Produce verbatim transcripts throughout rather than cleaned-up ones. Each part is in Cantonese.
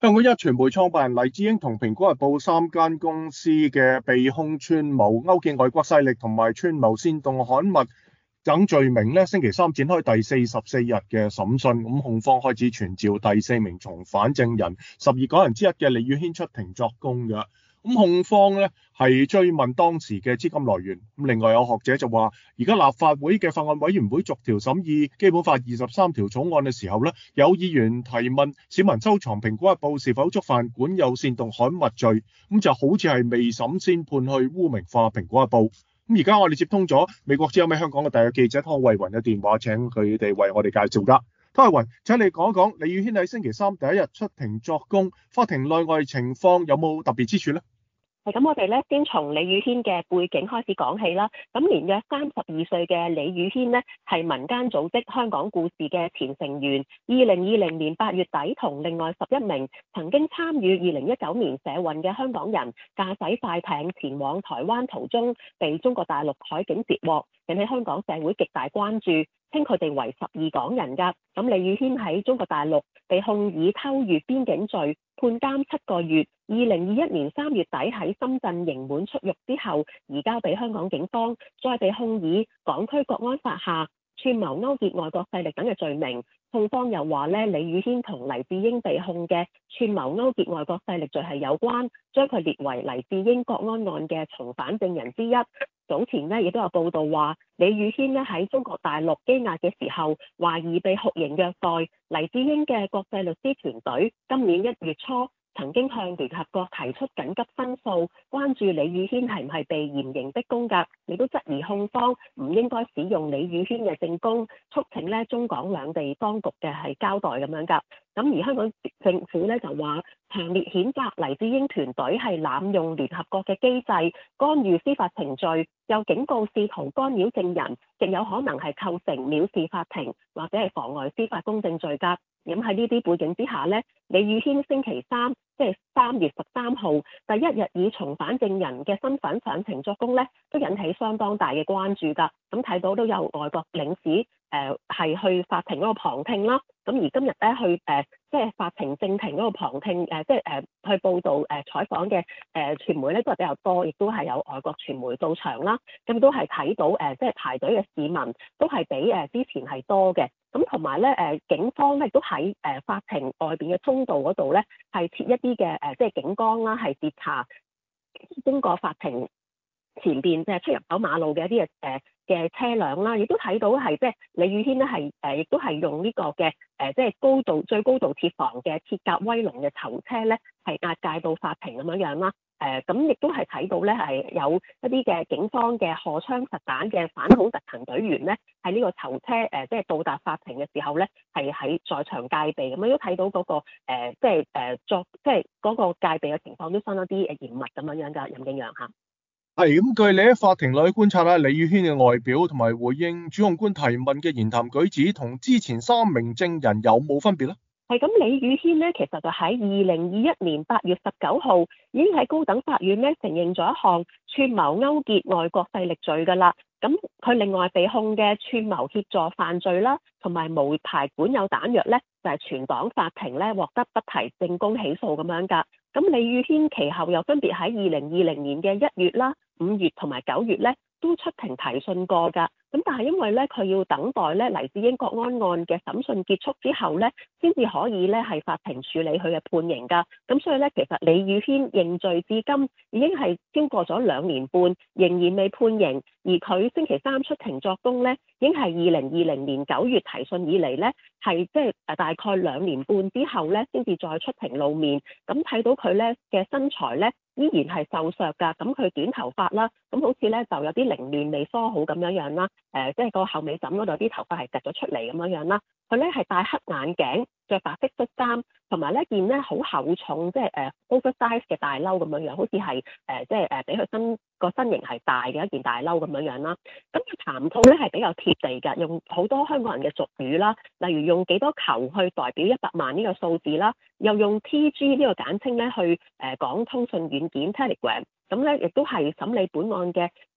香港一傳媒創辦人黎智英同蘋果日報三間公司嘅被控串謀勾結外國勢力同埋串謀煽動刊物等罪名咧，星期三展開第四十四日嘅審訊。咁控方開始傳召第四名從犯證人十二港人之一嘅李宇軒出庭作供嘅。咁控方咧係追問當時嘅資金來源。咁另外有學者就話，而家立法會嘅法案委員會逐條審議基本法二十三條草案嘅時候咧，有議員提問市民收藏蘋果日報是否觸犯管有煽動刊物罪，咁就好似係未審先判去污名化蘋果日報。咁而家我哋接通咗美國之音喺香港嘅特約記者湯慧雲嘅電話，請佢哋為我哋介紹㗎。湯慧雲，請你講一講李宇軒喺星期三第一日出庭作供，法庭內外情況有冇特別之處呢？ 係咁，我哋咧先從李宇軒嘅背景開始講起啦。咁年約三十二歲嘅李宇軒呢，係民間組織香港故事嘅前成員。二零二零年八月底，同另外十一名曾經參與二零一九年社運嘅香港人，駕駛快艇前往台灣途中，被中國大陸海警截獲，引起香港社會極大關注，稱佢哋為十二港人㗎。咁李宇軒喺中國大陸被控以偷越邊境罪，判監七個月。二零二一年三月底喺深圳刑滿出獄之後，移交俾香港警方，再被控以港區國安法下串謀勾結外國勢力等嘅罪名。控方又話咧，李宇軒同黎智英被控嘅串謀勾結外國勢力罪係有關，將佢列為黎智英國安案嘅從犯證人之一。早前呢亦都有報道話，李宇軒呢喺中國大陸羈押嘅時候，懷疑被酷刑虐待。黎智英嘅國際律師團隊今年一月初曾經向聯合國提出緊急申訴，關注李宇軒係唔係被嚴刑逼供㗎，亦都質疑控方唔應該使用李宇軒嘅證供，促請咧中港兩地當局嘅係交代咁樣㗎。咁而香港政府咧就話，強烈譴責黎智英團隊係濫用聯合國嘅機制，干預司法程序，又警告試圖干擾證人，極有可能係構成藐視法庭或者係妨礙司法公正罪㗎。咁喺呢啲背景之下呢，李宇軒星期三即係三月十三號第一日以從犯證人嘅身份上庭作供呢，都引起相當大嘅關注㗎。咁睇到都有外國領事誒係、呃、去法庭嗰度旁聽啦。咁而今日咧去誒、呃、即係法庭正庭嗰度旁聽誒、呃、即係誒、呃、去報導誒、呃、採訪嘅誒、呃、傳媒咧都係比較多，亦都係有外國傳媒到場啦。咁都係睇到誒、呃、即係排隊嘅市民都係比誒、呃、之前係多嘅。咁同埋咧誒警方咧都喺誒、呃、法庭外邊嘅通道嗰度咧係設一啲嘅誒即係警崗啦，係截查經過法庭前邊即係出入口馬路嘅一啲嘅誒嘅車輛啦，亦都睇到係即係李宇軒咧係誒，亦都係用呢個嘅誒，即係高度最高度設防嘅鐵甲威龍嘅囚車咧，係押解到法庭咁樣樣啦。誒咁亦都係睇到咧係有一啲嘅警方嘅荷槍實彈嘅反恐特勤隊員咧，喺呢個囚車誒即係到達法庭嘅時候咧，係喺在，在場戒備咁樣都睇到嗰、那個、呃、即係誒作即係嗰個戒備嘅情況都相當啲誒嚴密咁樣樣㗎，任敬揚嚇。 係咁，據你喺法庭內觀察啦，李宇軒嘅外表同埋回應主控官提問嘅言談舉止，同之前三名證人有冇分別咧？ 係咁，李宇軒咧，其實就喺二零二一年八月十九號已經喺高等法院咧承認咗一項串謀勾結外國勢力罪㗎啦。咁佢另外被控嘅串謀協助犯罪啦，同埋無牌管有彈藥咧，就係全黨法庭咧獲得不提證供起訴咁樣㗎。咁李宇軒其後又分別喺二零二零年嘅一月啦、五月同埋九月咧，都出庭提訊過㗎。咁但係因為咧佢要等待咧黎智英國安案嘅審訊結束之後咧，先至可以咧係法庭處理佢嘅判刑㗎。咁所以咧，其實李宇軒認罪至今已經係經過咗兩年半，仍然未判刑。而佢星期三出庭作供咧，已經係二零二零年九月提訊以嚟咧，係即係誒大概兩年半之後咧，先至再出庭露面。咁睇到佢咧嘅身材咧，依然係瘦削㗎。咁佢短頭髮啦，咁好似咧就有啲凌亂未梳好咁樣樣啦。誒、呃，即係個後尾枕嗰度啲頭髮係趌咗出嚟咁樣樣啦。佢咧係戴黑眼鏡，着白色恤衫，同埋呢件咧好厚重，即係誒 oversize 嘅大褸咁樣樣，好似係誒即係誒俾佢身個身形係大嘅一件大褸咁樣樣啦。咁佢談吐咧係比較貼地㗎，用好多香港人嘅俗語啦，例如用幾多球去代表一百萬呢個數字啦，又用 T G 呢個簡稱咧去誒講通訊軟件 Telegram。咁咧亦都係審理本案嘅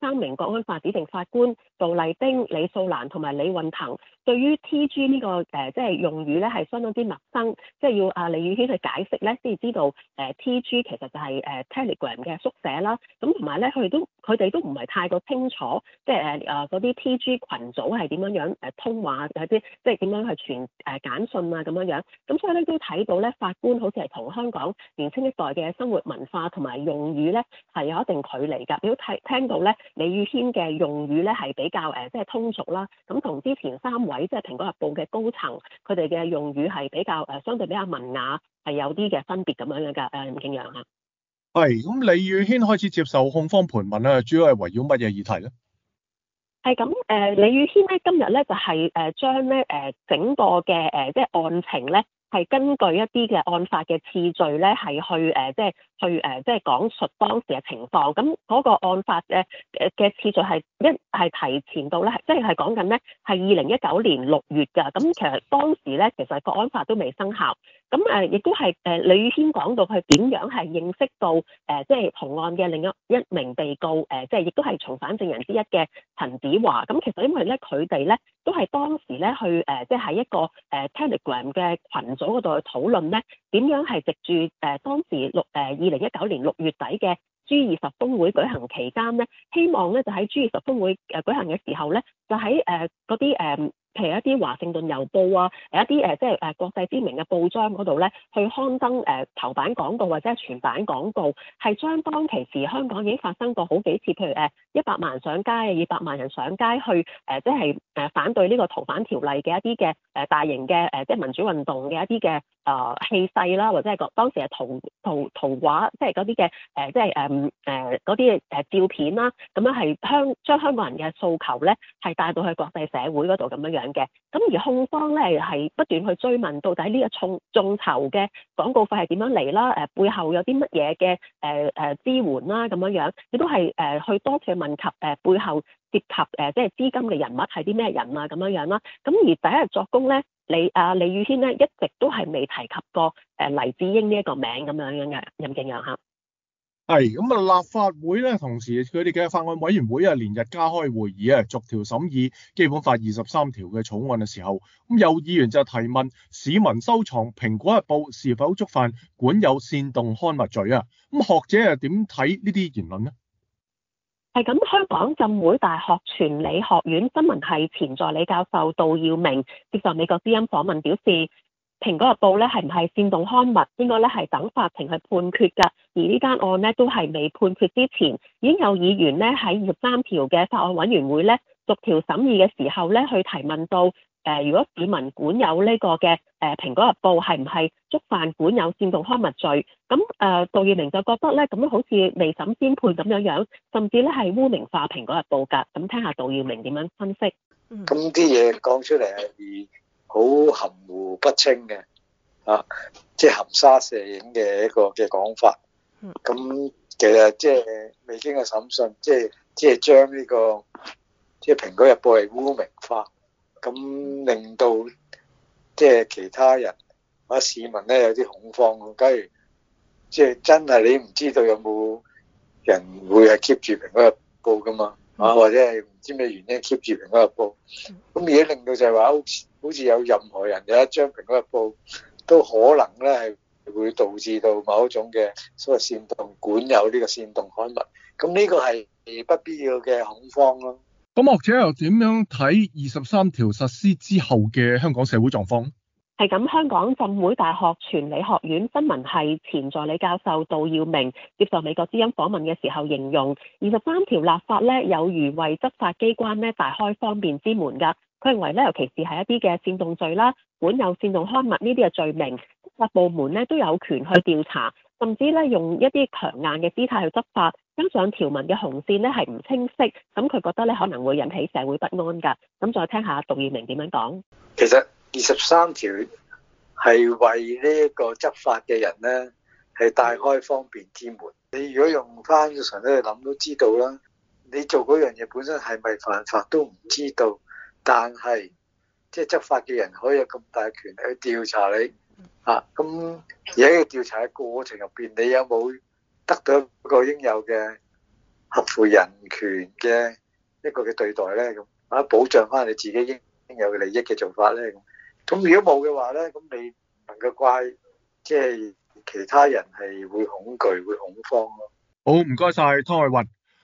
三名國安法指定法官杜麗冰、李素蘭同埋李運騰，對於 T G 呢、這個誒、呃、即係用語咧係相當之陌生，即係要阿李宇軒去解釋咧先至知道誒、呃、T G 其實就係、是、誒、呃、Telegram 嘅縮寫啦。咁同埋咧，佢哋都佢哋都唔係太過清楚，即係誒誒嗰啲 T G 群組係點樣樣誒通話有啲即係點樣去傳誒簡訊啊咁樣樣。咁所以咧都睇到咧法官好似係同香港年輕一代嘅生活文化同埋用語咧係有一定距離㗎。你都睇聽到咧李宇軒嘅用語咧係比較誒、呃、即係通俗啦。咁同之前三位即係蘋果日報嘅高層，佢哋嘅用語係比較誒、呃、相對比較文雅，係有啲嘅分別咁樣樣㗎。誒，吳敬揚嚇。 係，咁李宇軒開始接受控方盤問啦，主要係圍繞乜嘢議題咧？ 係咁，誒、呃、李宇軒咧今日咧就係誒將咧誒整個嘅誒、呃、即係案情咧係根據一啲嘅案發嘅次序咧係去誒、呃、即係去誒、呃、即係講述當時嘅情況。咁嗰個案發嘅誒嘅次序係一係提前到咧，即係係講緊咧係二零一九年六月㗎。咁其實當時咧其實國安法都未生效。咁誒亦都係誒李宇軒講到佢點樣係認識到誒、呃、即係同案嘅另一一名被告誒、呃、即係亦都係從犯證人之一嘅陳子華。咁其實因為咧佢哋咧都係當時咧去誒、呃、即係喺一個誒、呃、Telegram 嘅群組嗰度去討論咧點樣係藉住誒、呃、當時六誒二零一九年六月底嘅 G 二十峰會舉行期間咧，希望咧就喺 G 二十峰會誒舉行嘅時候咧，就喺誒嗰啲誒譬如一啲華盛頓郵報啊，誒一啲誒即係誒國際知名嘅報章嗰度咧，去刊登誒頭版廣告或者係全版廣告，係將當其時香港已經發生過好幾次，譬如誒一百萬人上街啊，二百萬人上街去誒即係誒反對呢個逃犯條例嘅一啲嘅誒大型嘅誒即係民主運動嘅一啲嘅誒氣勢啦，或者係個當時係圖圖圖畫，即係嗰啲嘅誒即係誒誒嗰啲誒照片啦，咁樣係香將香港人嘅訴求咧係帶到去國際社會嗰度咁樣樣嘅。咁而控方咧係不斷去追問到底呢個眾眾籌嘅廣告費係點樣嚟啦？誒背後有啲乜嘢嘅誒誒支援啦咁樣樣，亦都係誒去多次問及誒背後涉及誒即係資金嘅人物係啲咩人啊咁樣樣啦。咁而第一日作供咧，李啊李宇軒咧一直都係未提及過誒黎智英呢一個名咁樣樣嘅。任敬揚嚇。 係咁啊！立法會咧，同時佢哋嘅法案委員會啊，連日加開會議啊，逐條審議基本法二十三條嘅草案嘅時候，咁有議員就提問：市民收藏蘋果日報是否觸犯管有煽動刊物罪啊？咁學者又點睇呢啲言論呢？ 係咁，香港浸會大學傳理學院新聞系前助理教授杜耀明接受美國之音訪問表示，蘋果日報咧係唔係煽動刊物，應該咧係等法庭去判決㗎。而呢單案咧都係未判決之前，已經有議員咧喺二十三條嘅法案委員會咧逐條審議嘅時候咧去提問到，誒、呃、如果市民管有呢個嘅誒蘋果日報係唔係觸犯管有煽動刊物罪？咁誒、呃、杜耀明就覺得咧咁樣好似未審先判咁樣樣，甚至咧係污名化蘋果日報㗎。咁聽下杜耀明點樣分析。 咁啲嘢講出嚟係好含糊不清嘅，啊，即係含沙射影嘅一個嘅講法。咁其實即係未經過審訊，即係即係將呢個即係蘋果日報係污名化，咁令到即係其他人或者市民咧有啲恐慌。假如即係真係你唔知道有冇人會係 keep 住蘋果日報噶嘛？啊，或者係唔知咩原因 keep 住蘋果日報，咁而家令到就係話好似好似有任何人有一張蘋果日報都可能咧係會導致到某一種嘅所謂煽動管有呢個煽動刊物，咁呢個係不必要嘅恐慌咯。 咁學者又點樣睇二十三條實施之後嘅香港社會狀況？ 係咁，香港浸會大學傳理學院新聞系前助理教授杜耀明接受美國之音訪問嘅時候形容，二十三條立法咧有如為執法機關咧大開方便之門㗎。佢認為咧，尤其是係一啲嘅煽動罪啦、管有煽動刊物呢啲嘅罪名，執法部門咧都有權去調查，甚至咧用一啲強硬嘅姿態去執法。加上條文嘅紅線咧係唔清晰，咁佢覺得咧可能會引起社會不安㗎。咁再聽下杜耀明點樣講。 其實二十三條係為呢一個執法嘅人咧係大開方便之門。你如果用翻個常理去諗都知道啦，你做嗰樣嘢本身係咪犯法都唔知道，但係即係執法嘅人可以有咁大權力去調查你啊。咁而喺個調查嘅過程入邊，你有冇得到一個應有嘅合乎人權嘅一個嘅對待咧？咁啊，保障翻你自己應應有嘅利益嘅做法咧？咁咁如果冇嘅話咧，咁你唔能夠怪即係其他人係會恐懼會恐慌咯。 好，唔該晒湯愛雲。